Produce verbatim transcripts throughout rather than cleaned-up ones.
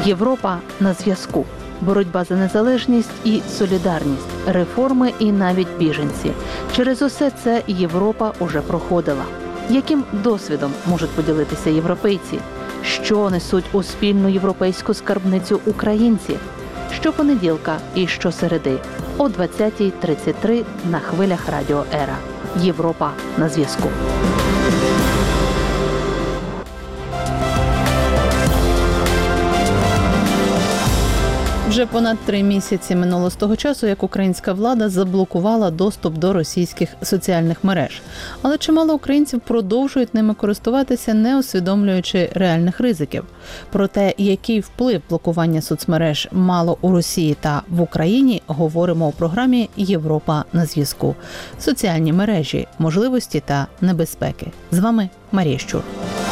Європа на зв'язку. Боротьба за незалежність і солідарність, реформи і навіть біженці. Через усе це Європа уже проходила. Яким досвідом можуть поділитися європейці? Що несуть у спільну європейську скарбницю українці? Щопонеділка і щосереди о двадцятій тридцять три на хвилях Радіо Ера. Європа на зв'язку. Вже понад три місяці минуло з того часу, як українська влада заблокувала доступ до російських соціальних мереж. Але чимало українців продовжують ними користуватися, не усвідомлюючи реальних ризиків. Про те, який вплив блокування соцмереж мало у Росії та в Україні, говоримо у програмі «Європа на зв'язку». Соціальні мережі, можливості та небезпеки. З вами Марія Щур.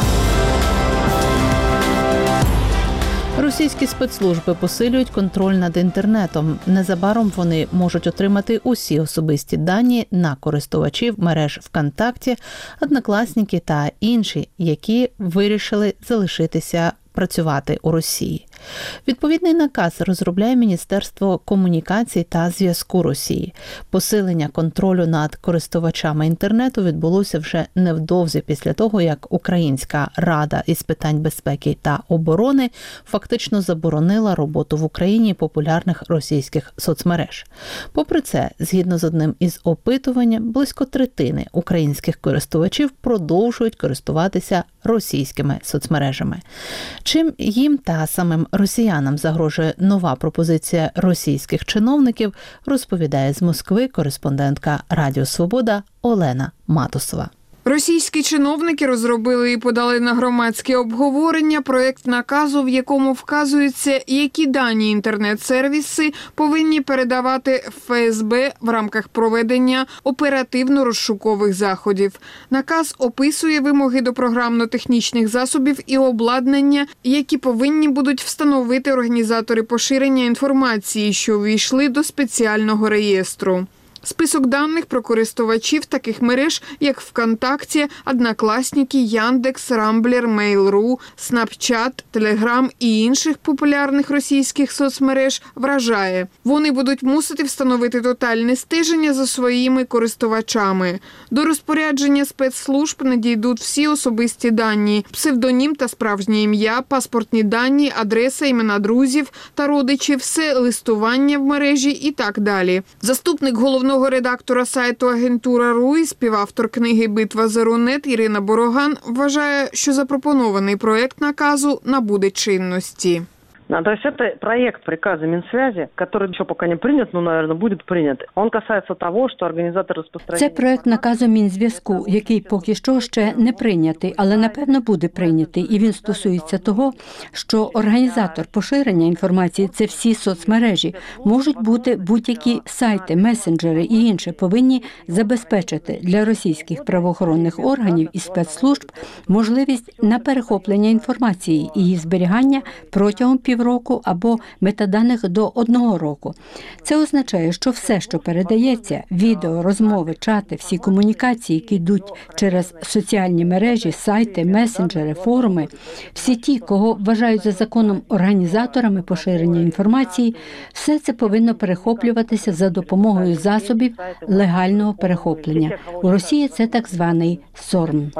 Російські спецслужби посилюють контроль над інтернетом. Незабаром вони можуть отримати усі особисті дані на користувачів мереж ВКонтакті, Однокласники та інші, які вирішили залишитися працювати у Росії. Відповідний наказ розробляє Міністерство комунікацій та зв'язку Росії. Посилення контролю над користувачами інтернету відбулося вже невдовзі після того, як Українська Рада із питань безпеки та оборони фактично заборонила роботу в Україні популярних російських соцмереж. Попри це, згідно з одним із опитувань, близько третини українських користувачів продовжують користуватися російськими соцмережами. Чим їм та самим росіянам загрожує нова пропозиція російських чиновників, розповідає з Москви кореспондентка Радіо Свобода Олена Матусова. Російські чиновники розробили і подали на громадське обговорення проєкт наказу, в якому вказується, які дані інтернет-сервіси повинні передавати ФСБ в рамках проведення оперативно-розшукових заходів. Наказ описує вимоги до програмно-технічних засобів і обладнання, які повинні будуть встановити організатори поширення інформації, що увійшли до спеціального реєстру. Список даних про користувачів таких мереж, як ВКонтакті, Однокласники, Яндекс, Рамблер, Mail.ru, Снапчат, Телеграм і інших популярних російських соцмереж вражає. Вони будуть мусити встановити тотальне стеження за своїми користувачами. До розпорядження спецслужб надійдуть всі особисті дані – псевдонім та справжнє ім'я, паспортні дані, адреса, імена друзів та родичів, все листування в мережі і так далі. Заступник головного редактора сайту Агентура.ру і співавтор книги «Битва за Рунет» Ірина Бороган вважає, що запропонований проєкт наказу набуде чинності. То есть это проект приказа Минсвязи, который еще пока не принят, но, наверное, будет принят. Он касается того, что организатор распространения... Це проект наказу Мінзв'язку, який поки що ще не прийнятий, але, напевно, буде прийнятий. І він стосується того, що організатор поширення інформації – це всі соцмережі. Можуть бути будь-які сайти, месенджери і інше повинні забезпечити для російських правоохоронних органів і спецслужб можливість на перехоплення інформації і її зберігання протягом пів року або метаданих до одного року. Це означає, що все, що передається, відео, розмови, чати, всі комунікації, які йдуть через соціальні мережі, сайти, месенджери, форуми, всі ті, кого вважають за законом організаторами поширення інформації, все це повинно перехоплюватися за допомогою засобів легального перехоплення. У Росії це так званий СОРМ.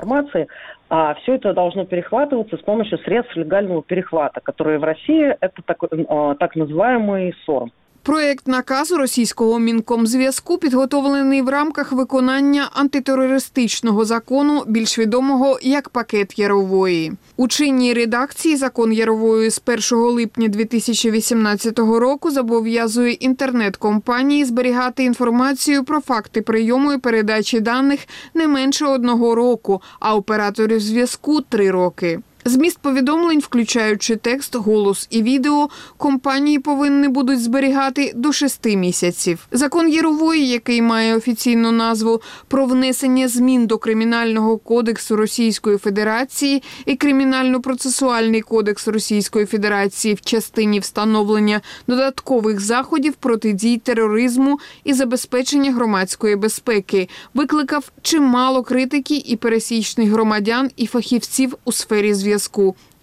А все это должно перехватываться с помощью средств легального перехвата, которые в России это так, так называемый СОРМ. Проєкт наказу російського Мінкомзв'язку підготовлений в рамках виконання антитерористичного закону, більш відомого як «Пакет Ярової». У чинній редакції закон Ярової з першого липня дві тисячі вісімнадцятого року зобов'язує інтернет-компанії зберігати інформацію про факти прийому і передачі даних не менше одного року, а операторів зв'язку – три роки. Зміст повідомлень, включаючи текст, голос і відео, компанії повинні будуть зберігати до шести місяців. Закон Ярової, який має офіційну назву «Про внесення змін до Кримінального кодексу Російської Федерації і Кримінально-процесуальний кодекс Російської Федерації в частині встановлення додаткових заходів протидії тероризму і забезпечення громадської безпеки», викликав чимало критики і пересічних громадян, і фахівців у сфері зв'язку.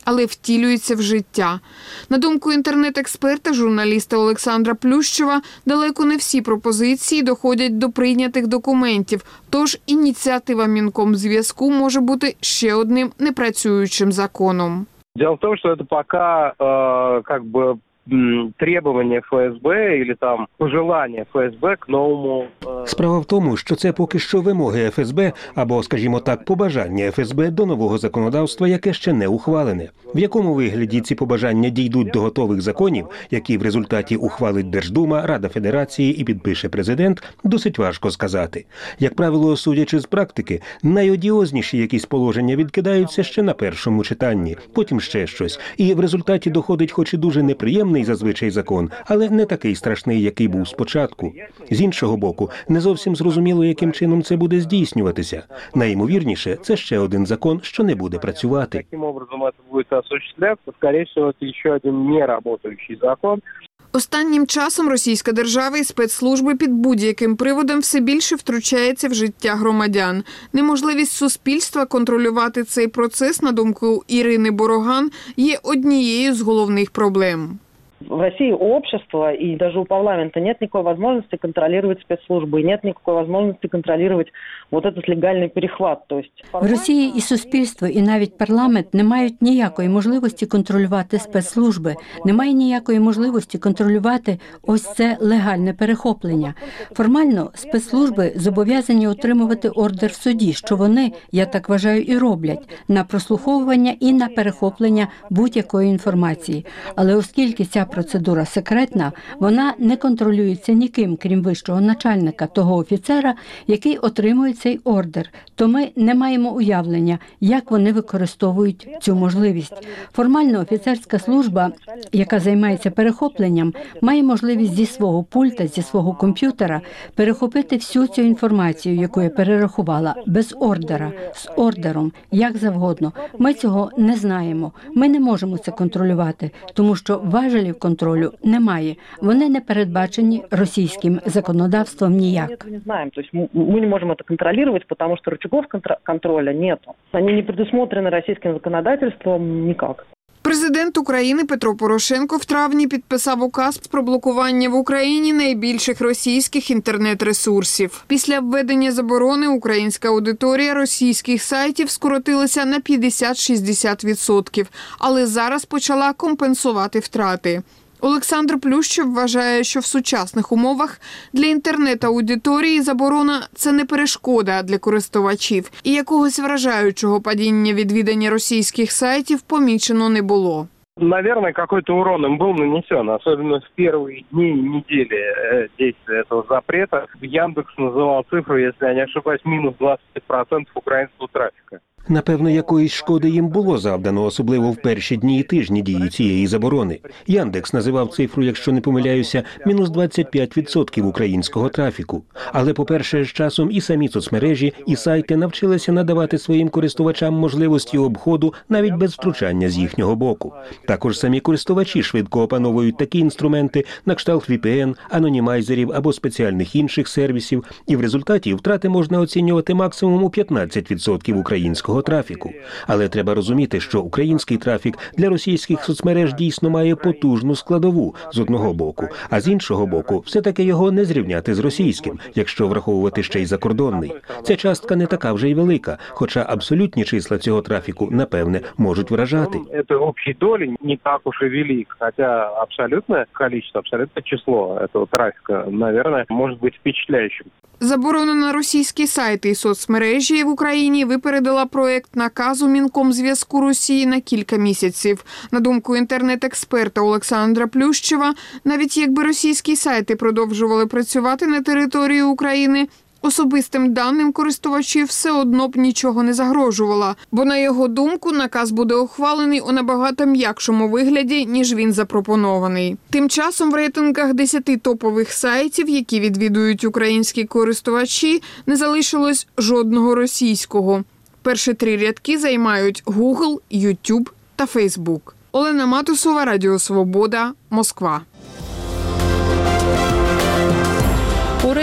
але втілюється в життя. На думку інтернет-експерта, журналіста Олександра Плющева, далеко не всі пропозиції доходять до прийнятих документів, тож ініціатива Мінкомзв'язку може бути ще одним непрацюючим законом. Дело в том, что это пока э, как бы требування Ф С Б или там пожелання Ф С Б к новому. Справа в тому, що це поки що вимоги Ф С Б або, скажімо так, побажання Ф С Б до нового законодавства, яке ще не ухвалене. В якому вигляді ці побажання дійдуть до готових законів, які в результаті ухвалить Держдума, Рада Федерації і підпише президент, досить важко сказати. Як правило, судячи з практики, найодіозніші якісь положення відкидаються ще на першому читанні, потім ще щось, і в результаті доходить хоч і дуже неприємний зазвичай закон, але не такий страшний, який був спочатку. З іншого боку, не зовсім зрозуміло, яким чином це буде здійснюватися. Найімовірніше, це ще один закон, що не буде працювати. Яким образом це буде осуществлятися, скоріше всього, це ще один непрацюючий закон. Останнім часом російська держава і спецслужби під будь-яким приводом все більше втручається в життя громадян. Неможливість суспільства контролювати цей процес, на думку Ірини Бороган, є однією з головних проблем. В России у общества и даже у парламента нет никакой возможности контролировать спецслужбы, нет никакой возможности контролировать вот этот легальный перехват. То есть в Росії і суспільство, і навіть парламент не мають ніякої можливості контролювати спецслужби, немає ніякої можливості контролювати ось це легальне перехоплення. Формально спецслужби зобов'язані отримувати ордер в суді, що вони, я так вважаю, і роблять, на прослуховування і на перехоплення будь-якої інформації. Але оскільки ця процедура секретна, вона не контролюється ніким, крім вищого начальника, того офіцера, який отримує цей ордер, то ми не маємо уявлення, як вони використовують цю можливість. Формально офіцерська служба, яка займається перехопленням, має можливість зі свого пульта, зі свого комп'ютера перехопити всю цю інформацію, яку я перерахувала, без ордера, з ордером, як завгодно. Ми цього не знаємо. Ми не можемо це контролювати, тому що важелів контролю немає. Вони не передбачені російським законодавством ніяк. Ми не знаємо, тобто ми не можемо це контролювати, тому що рычагов контролю немає. Вони не предусмотрены російським законодавством ніяк. Президент України Петро Порошенко в травні підписав указ про блокування в Україні найбільших російських інтернет-ресурсів. Після введення заборони українська аудиторія російських сайтів скоротилася на п'ятдесят-шістдесят відсотків, але зараз почала компенсувати втрати. Олександр Плющев вважає, що в сучасних умовах для інтернет-аудиторії заборона – це не перешкода для користувачів, і якогось вражаючого падіння відвідання російських сайтів помічено не було. Наверное, какой-то урон им был нанесен, особенно в первые дни и недели действия этого запрета. Яндекс называл цифру, если я не ошибаюсь, минус двадцять відсотків українського трафіка. Напевно, якоїсь шкоди їм було завдано, особливо в перші дні і тижні дії цієї заборони. Яндекс називав цифру, якщо не помиляюся, мінус двадцять п'ять відсотків українського трафіку. Але, по-перше, з часом і самі соцмережі, і сайти навчилися надавати своїм користувачам можливості обходу навіть без втручання з їхнього боку. Також самі користувачі швидко опановують такі інструменти на кшталт ві пі ен, анонімайзерів або спеціальних інших сервісів, і в результаті втрати можна оцінювати максимум у п'ятнадцять відсотків українського трафіку. Але треба розуміти, що український трафік для російських соцмереж дійсно має потужну складову з одного боку, а з іншого боку, все-таки його не зрівняти з російським, якщо враховувати ще й закордонний. Ця частка не така вже й велика, хоча абсолютні числа цього трафіку, напевне, можуть вражати. Це общій долі не так уж і велик, хоча абсолютне кількість, абсолютне число цього трафіка, мабуть, може бути впечатляючим. Заборона на російські сайти і соцмережі в Україні випередила проєкт наказу Мінкомзв'язку Росії на кілька місяців. На думку інтернет-експерта Олександра Плющева, навіть якби російські сайти продовжували працювати на території України, особистим даним користувачів все одно б нічого не загрожувало, бо, на його думку, наказ буде ухвалений у набагато м'якшому вигляді, ніж він запропонований. Тим часом в рейтингах десяти топових сайтів, які відвідують українські користувачі, не залишилось жодного російського. Перші три рядки займають Google, YouTube та Facebook. Олена Матусова, Радіо Свобода, Москва. У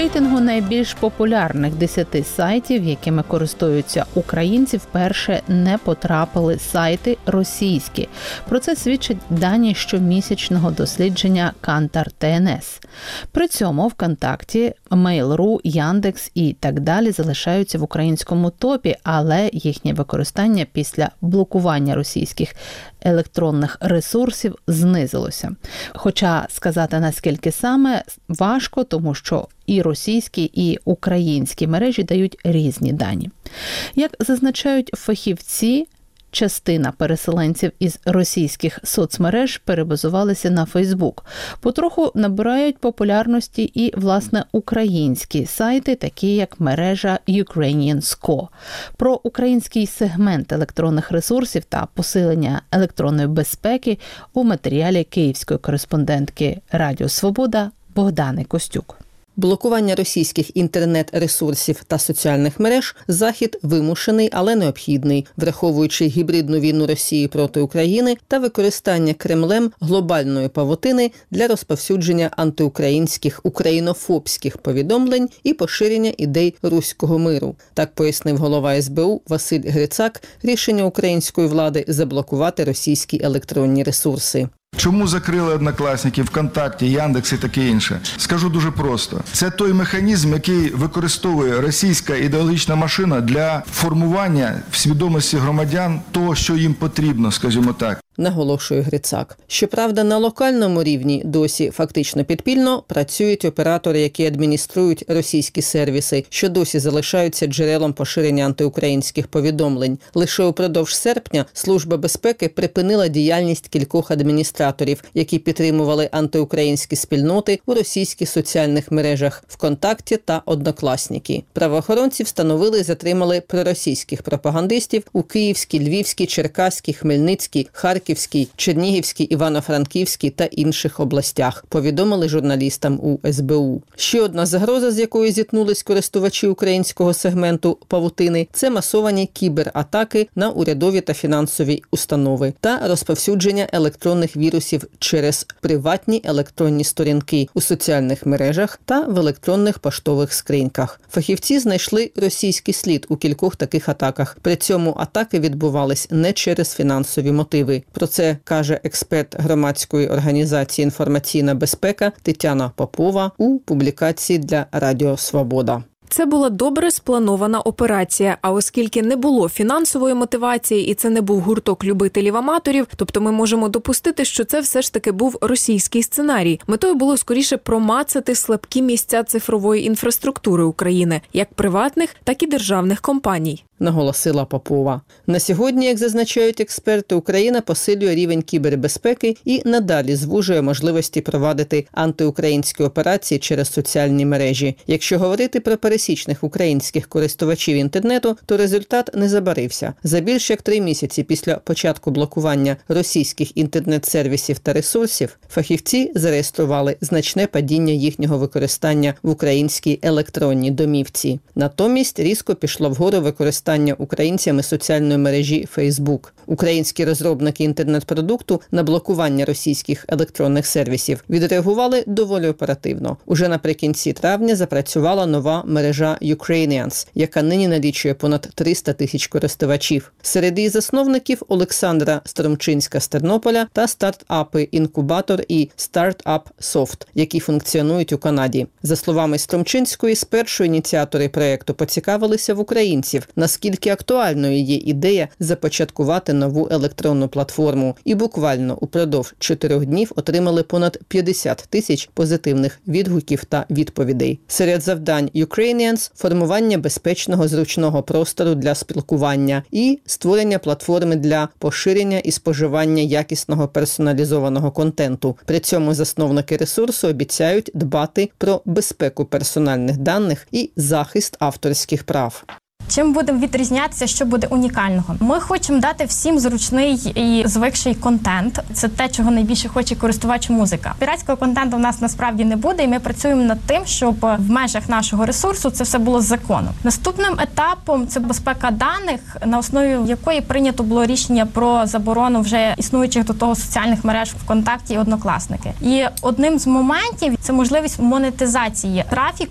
рейтингу найбільш популярних десяти сайтів, якими користуються українці, вперше не потрапили сайти російські. Про це свідчать дані щомісячного дослідження Kantar Т Н С. При цьому ВКонтакті, Mail.ru, Яндекс і так далі залишаються в українському топі, але їхнє використання після блокування російських електронних ресурсів знизилося. Хоча сказати наскільки саме важко, тому що і російські, і українські мережі дають різні дані. Як зазначають фахівці, частина переселенців із російських соцмереж перебазувалися на Фейсбук. Потроху набирають популярності і, власне, українські сайти, такі як мережа Ukrainians.co. Про український сегмент електронних ресурсів та посилення електронної безпеки у матеріалі київської кореспондентки Радіо Свобода Богдани Костюк. Блокування російських інтернет-ресурсів та соціальних мереж – захід вимушений, але необхідний, враховуючи гібридну війну Росії проти України та використання Кремлем глобальної павутини для розповсюдження антиукраїнських, українофобських повідомлень і поширення ідей руського миру. Так пояснив голова С Б У Василь Грицак рішення української влади заблокувати російські електронні ресурси. Чому закрили Однокласники, ВКонтакті, Яндекс і таке інше? Скажу дуже просто. Це той механізм, який використовує російська ідеологічна машина для формування в свідомості громадян того, що їм потрібно, скажімо так. Наголошує Грицак. Щоправда, на локальному рівні досі фактично підпільно працюють оператори, які адмініструють російські сервіси, що досі залишаються джерелом поширення антиукраїнських повідомлень. Лише упродовж серпня Служба безпеки припинила діяльність кількох адміністраторів, які підтримували антиукраїнські спільноти у російських соціальних мережах ВКонтакті та Однокласники. Правоохоронці встановили і затримали проросійських пропагандистів у Київській, Львівській, Черкаській, Хмельницькій, Харківській, Чернігівській, Івано-Франківській та інших областях, повідомили журналістам у С Б У. Ще одна загроза, з якою зіткнулись користувачі українського сегменту павутини – це масовані кібератаки на урядові та фінансові установи та розповсюдження електронних вірусів через приватні електронні сторінки у соціальних мережах та в електронних поштових скриньках. Фахівці знайшли російський слід у кількох таких атаках. При цьому атаки відбувались не через фінансові мотиви. Про це каже експерт громадської організації «Інформаційна безпека» Тетяна Попова у публікації для Радіо Свобода. Це була добре спланована операція, а оскільки не було фінансової мотивації і це не був гурток любителів-аматорів, тобто ми можемо допустити, що це все ж таки був російський сценарій. Метою було скоріше промацати слабкі місця цифрової інфраструктури України, як приватних, так і державних компаній. Наголосила Попова. На сьогодні, як зазначають експерти, Україна посилює рівень кібербезпеки і надалі звужує можливості провадити антиукраїнські операції через соціальні мережі. Якщо говорити про пересічних українських користувачів інтернету, то результат не забарився. За більш як три місяці після початку блокування російських інтернет-сервісів та ресурсів, фахівці зареєстрували значне падіння їхнього використання в українській електронній домівці. Натомість різко пішло вгору використання українцями соціальної мережі Facebook. Українські розробники інтернет-продукту на блокування російських електронних сервісів відреагували доволі оперативно. Уже наприкінці травня запрацювала нова мережа Ukrainians, яка нині налічує понад триста тисяч користувачів. Серед її засновників Олександра Стромчинська з Тернополя та стартапи «Інкубатор» і «Стартап Софт», які функціонують у Канаді. За словами Стромчинської, спершу ініціатори проєкту поцікавилися в українців, наскільки актуальною є ідея започаткувати нову електронну платформу. І буквально упродовж чотирьох днів отримали понад п'ятдесят тисяч позитивних відгуків та відповідей. Серед завдань Ukrainians – формування безпечного зручного простору для спілкування і створення платформи для поширення і споживання якісного персоналізованого контенту. При цьому засновники ресурсу обіцяють дбати про безпеку персональних даних і захист авторських прав. Чим будемо відрізнятися, що буде унікального? Ми хочемо дати всім зручний і звикший контент. Це те, чого найбільше хоче користувач музика. Піратського контенту в нас насправді не буде, і ми працюємо над тим, щоб в межах нашого ресурсу це все було законом. Наступним етапом – це безпека даних, на основі якої прийнято було рішення про заборону вже існуючих до того соціальних мереж ВКонтакті і Однокласники. І одним з моментів – це можливість монетизації трафіку.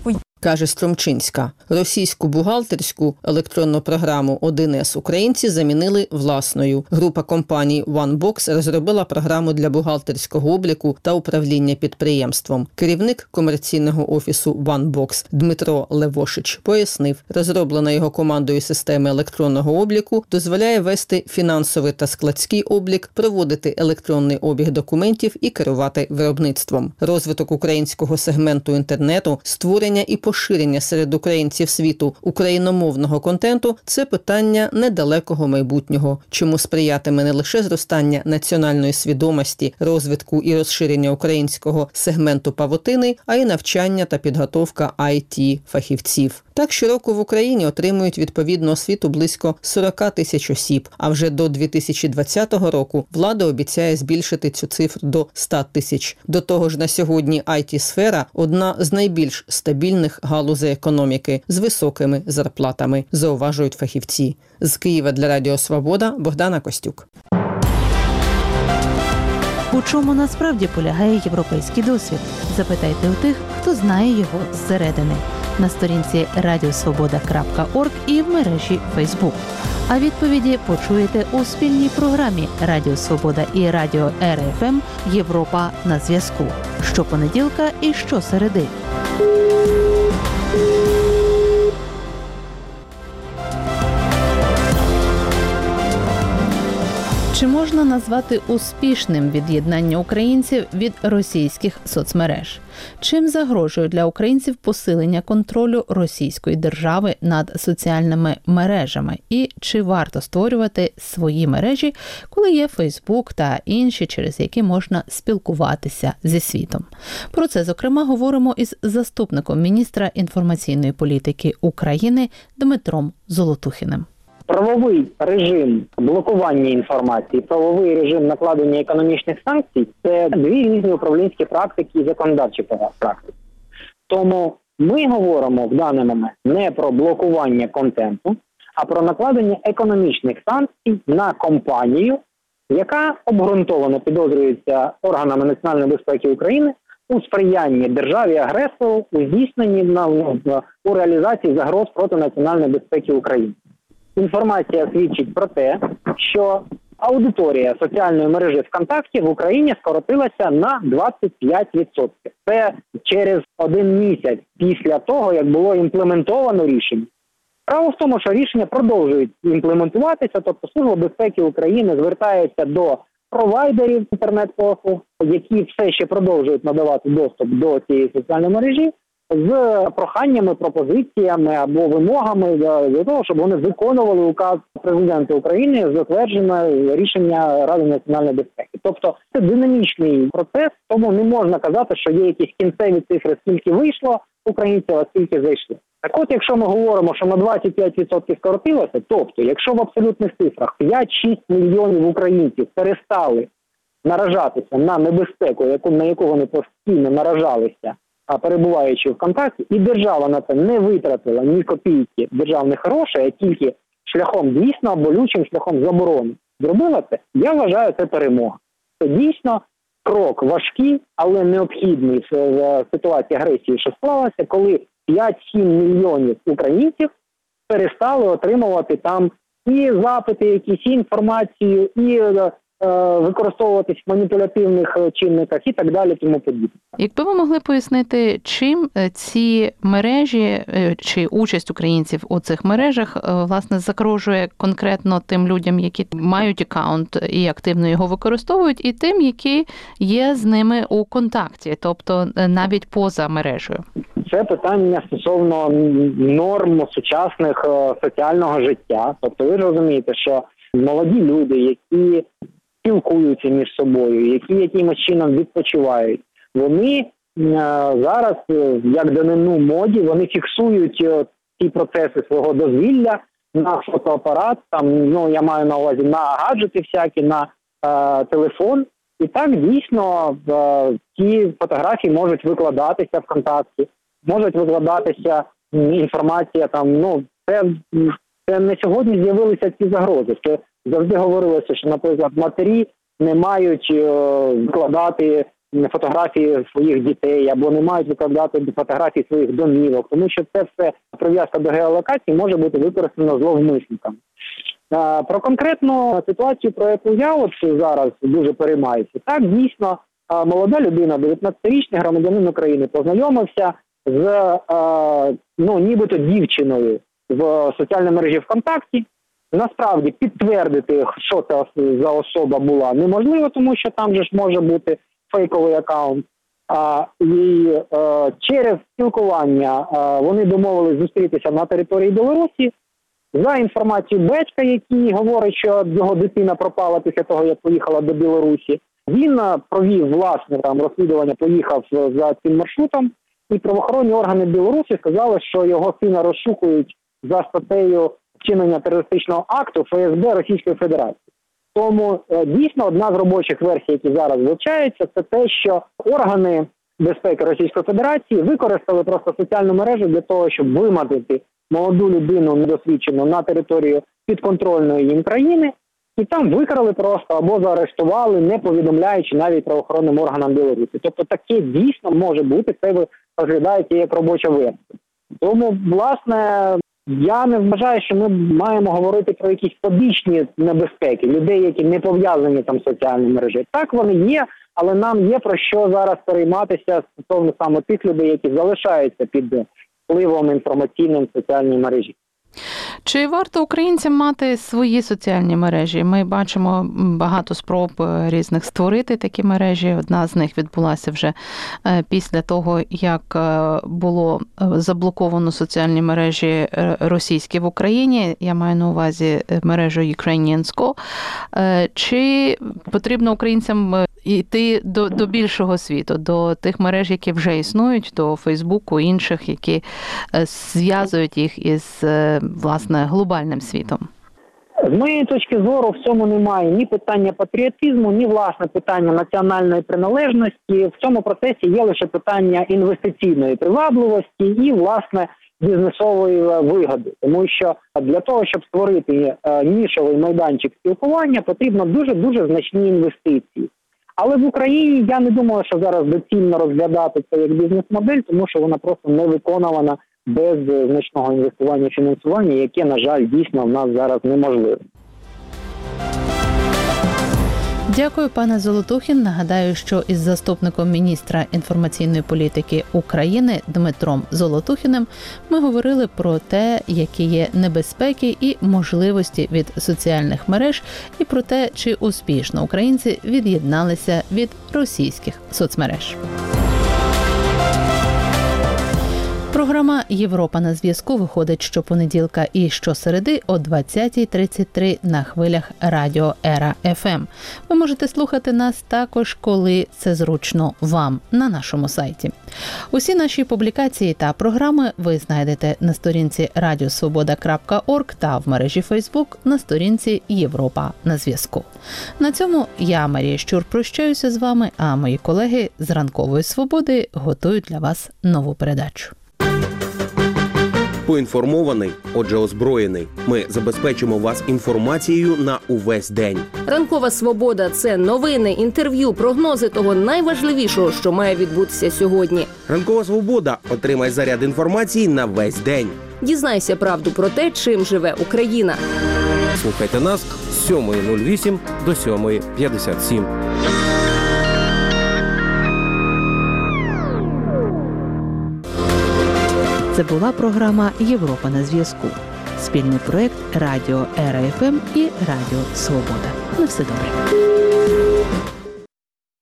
каже Стромчинська. Російську бухгалтерську електронну програму один ес українці замінили власною. Група компаній OneBox розробила програму для бухгалтерського обліку та управління підприємством. Керівник комерційного офісу OneBox Дмитро Левошич пояснив, розроблена його командою системи електронного обліку дозволяє вести фінансовий та складський облік, проводити електронний обіг документів і керувати виробництвом. Розвиток українського сегменту інтернету, створення і поширення серед українців світу україномовного контенту – це питання недалекого майбутнього, чому сприятиме не лише зростання національної свідомості, розвитку і розширення українського сегменту павутини, а й навчання та підготовка ай ті-фахівців. Так, щороку в Україні отримують відповідну освіту близько сорок тисяч осіб, а вже до дві тисячі двадцятого року влада обіцяє збільшити цю цифру до ста тисяч. До того ж, на сьогодні ай ті-сфера – одна з найбільш стабільних галузей економіки з високими зарплатами, зауважують фахівці. З Києва для Радіо Свобода Богдана Костюк. У чому насправді полягає європейський досвід? Запитайте у тих, хто знає його зсередини. На сторінці радіосвобода крапка орг і в мережі Facebook. А відповіді почуєте у спільній програмі Радіо Свобода і Радіо ер еф ем «Європа на зв'язку» щопонеділка і щосереди. Чи можна назвати успішним від'єднання українців від російських соцмереж? Чим загрожує для українців посилення контролю російської держави над соціальними мережами? І чи варто створювати свої мережі, коли є Фейсбук та інші, через які можна спілкуватися зі світом? Про це, зокрема, говоримо із заступником міністра інформаційної політики України Дмитром Золотухіним. Правовий режим блокування інформації, правовий режим накладення економічних санкцій – це дві різні управлінські практики і законодавчі практики. Тому ми говоримо в даний момент не про блокування контенту, а про накладення економічних санкцій на компанію, яка обґрунтовано підозрюється органами національної безпеки України у сприянні державі-агресору у здійсненні на, у реалізації загроз проти національної безпеки України. Інформація свідчить про те, що аудиторія соціальної мережі ВКонтакті в Україні скоротилася на двадцять п'ять відсотків. Це через один місяць після того, як було імплементовано рішення. Справа в тому, що рішення продовжують імплементуватися, тобто Служба безпеки України звертається до провайдерів інтернет-послуг, які все ще продовжують надавати доступ до цієї соціальної мережі, з проханнями, пропозиціями або вимогами для того, щоб вони виконували указ президента України, затверджене рішення Ради національної безпеки. Тобто це динамічний процес, тому не можна казати, що є якісь кінцеві цифри, скільки вийшло українців, а скільки зайшло. Так от, якщо ми говоримо, що на двадцять п'ять відсотків скоротилося, тобто, якщо в абсолютних цифрах п'ять-шість мільйонів українців перестали наражатися на небезпеку, яку, на яку вони постійно наражалися, а перебуваючи в контакті, і держава на це не витратила ні копійки державних грошей, а тільки шляхом дійсно болючим шляхом заборони зробила це, я вважаю, це перемога. Це дійсно крок важкий, але необхідний в ситуації агресії, що склалася, коли п'ять-сім мільйонів українців перестали отримувати там і запити, якісь, і інформацію, і е, використовуватись в маніпулятивних чинниках і так далі, тому подібне. Якби ви могли пояснити, чим ці мережі чи участь українців у цих мережах власне загрожує конкретно тим людям, які мають акаунт і активно його використовують, і тим, які є з ними у контакті, тобто навіть поза мережею? Це питання стосовно норм сучасних соціального життя. Тобто ви ж розумієте, що молоді люди, які спілкуються між собою, які якимось чином відпочивають, вони е, зараз, як данину моді, вони фіксують е, ці процеси свого дозвілля на фотоапарат, там, ну, я маю на увазі на гаджети всякі, на е, телефон. І так, дійсно, е, ці фотографії можуть викладатися ВКонтакті, можуть викладатися інформація там, ну, це, це не сьогодні з'явилися ці загрози. Це завжди говорилося, що, наприклад, матері не мають е, викладати фотографії своїх дітей або не мають викладати фотографії своїх домівок, тому що це все прив'язка до геолокації може бути використано зловмисниками. Про конкретну ситуацію, про яку я от зараз дуже переймаюся, так, дійсно, молода людина, дев'ятнадцятирічний громадянин України, познайомився з, ну, нібито дівчиною в соціальній мережі ВКонтакті. Насправді підтвердити, що це за особа була, неможливо, тому що там же ж може бути фейковий аккаунт. А, і а, через спілкування а, вони домовились зустрітися на території Білорусі. За інформацією батька, який говорить, що його дитина пропала після того, як поїхала до Білорусі, він провів власне там розслідування, поїхав за цим маршрутом, і правоохоронні органи Білорусі сказали, що його сина розшукують за статтею вчинення терористичного акту ФСБ Російської Федерації. Тому дійсно одна з робочих версій, які зараз вивчаються, це те, що органи безпеки Російської Федерації використали просто соціальну мережу для того, щоб виманити молоду людину недосвідчену на територію підконтрольної їм країни, і там викрали просто або заарештували, не повідомляючи навіть правоохоронним органам Білорусі. Тобто таке дійсно може бути, це ви розглядаєте як робоча версія. Тому, власне, я не вважаю, що ми маємо говорити про якісь побічні небезпеки, людей, які не пов'язані там з соціальною мережею. Так, вони є, але нам є про що зараз перейматися стосовно саме тих людей, які залишаються під впливом інформаційним соціальної мережі. Чи варто українцям мати свої соціальні мережі? Ми бачимо багато спроб різних створити такі мережі. Одна з них відбулася вже після того, як було заблоковано соціальні мережі російські в Україні. Я маю на увазі мережу Ukrainiansko. Чи потрібно українцям йти до, до більшого світу, до тих мереж, які вже існують, до Фейсбуку, інших, які зв'язують їх із, власне, глобальним світом? З моєї точки зору в цьому немає ні питання патріотизму, ні, власне, питання національної приналежності. В цьому процесі є лише питання інвестиційної привабливості і, власне, бізнесової вигоди. Тому що для того, щоб створити нішовий майданчик спілкування, потрібно дуже-дуже значні інвестиції. Але в Україні я не думаю, що зараз доцільно розглядати це як бізнес-модель, тому що вона просто не виконувана без значного інвестування і фінансування, яке, на жаль, дійсно в нас зараз неможливе. Дякую, пане Золотухін. Нагадаю, що із заступником міністра інформаційної політики України Дмитром Золотухіним ми говорили про те, які є небезпеки і можливості від соціальних мереж, і про те, чи успішно українці від'єдналися від російських соцмереж. Програма «Європа на зв'язку» виходить щопонеділка і щосереди о двадцятій тридцять три на хвилях радіо Ера еф ем. Ви можете слухати нас також, коли це зручно вам, на нашому сайті. Усі наші публікації та програми ви знайдете на сторінці радіосвобода крапка орг та в мережі Фейсбук на сторінці «Європа на зв'язку». На цьому я, Марія Щур, прощаюся з вами, а мої колеги з «Ранкової свободи» готують для вас нову передачу. Поінформований, отже озброєний. Ми забезпечимо вас інформацією на увесь день. Ранкова свобода – це новини, інтерв'ю, прогнози того найважливішого, що має відбутися сьогодні. Ранкова свобода. Отримай заряд інформації на весь день. Дізнайся правду про те, чим живе Україна. Слухайте нас з сьомої нуль вісім до сьомої п'ятдесят сім. Це була програма «Європа на зв'язку». Спільний проєкт Радіо Ера еф ем і Радіо Свобода. На все добре.